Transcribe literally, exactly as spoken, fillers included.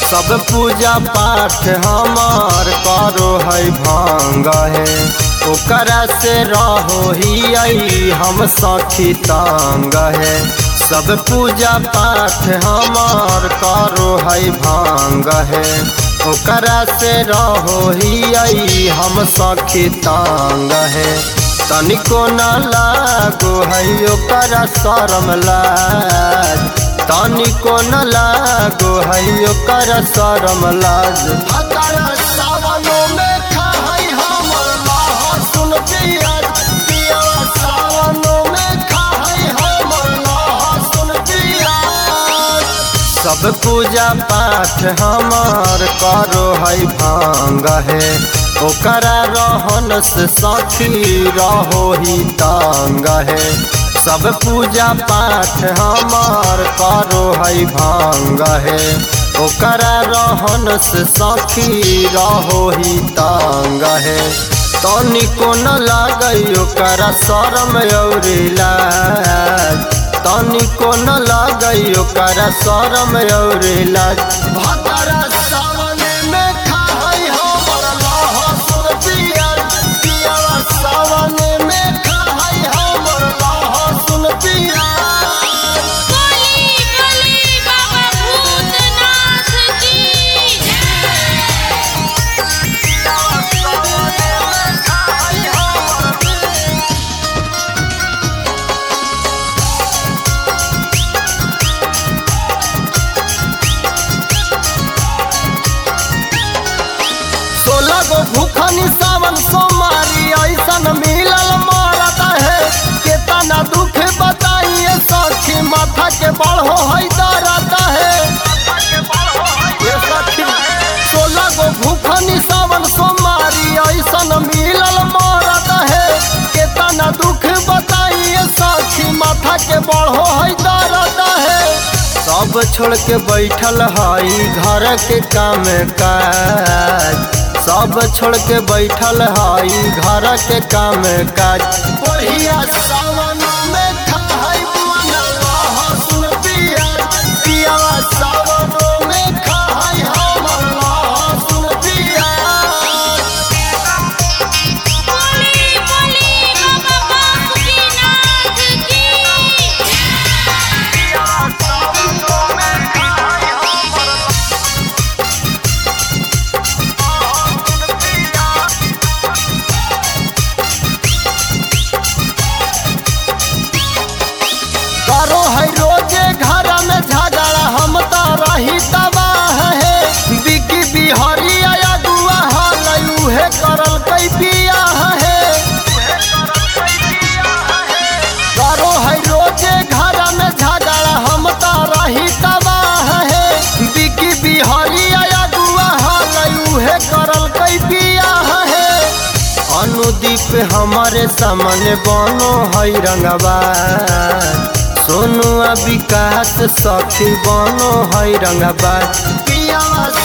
सब पूजा पाठ हमार करो है भांग है, ओकरा से रहो ही आई हम सखी तांग है। सब पूजा पाठ हमार करो है भांग है, ओकरा से रहो ही आई हम सखी तांग है। तनिको न लागो है ओकरा शरम लाज, तनिको न लागो है ओकरा शरम लाज। सावनों में खाई हमर लहसुन प्याज, पिया सावनों में खाई हमर लहसुन प्याज। सब पूजा पाठ हमार करो है भांग है, ओकरा रहन से सखी रहो ही तांग है। सब पूजा पाठ हमार करो है भांग है, ओकरा रहन से सखी रहो ही तांग है। तनिको न लागई ओकरा शरम और लाज, तनिको न लागई ओकरा शरम और लाज। भतरा सावन में खाई हमर लहसुन प्याज, पिया सावन में खाई हमर लहसुन प्याज। बोली बोली बाबा भूतनाथ की सोलह गो भूखनी सावन सोमारी ऐसन मिलल मरता है, केतना दुख बताइए सखी माथा के बढ़ो है डरता है। ये सखी सोलह गो भूखनी सावन सोमारी ऐसन मिलल मरता है, केतना दुख बताइए सखी माथा के बढ़ो है डरता है। सब छोड़ के बैठल हई घर के काम काज, सब छोड़ के बैठल हई घर के काम काज। बढ़िया सावन में खाई बुना लहसुन प्याज, पिया सावन में खाई हमर लहसुन प्याज। बोली बोली बाबा बासुकीनाथ की करो है रोजे घर में झगड़ा हम तो रही तबाह है, बिकी बिहारिया अगुआ हाल उहे करल कई बियाह है। करो है रोजे घर में झगड़ा हम तो रही तबाह है, बिकी बिहारिया अगुआ हाल उहे करल कई बियाह है। अनुदीप हमारे सामने बनो है रंगवा, सोनू विकास सखी बनो है रंगवा। पिया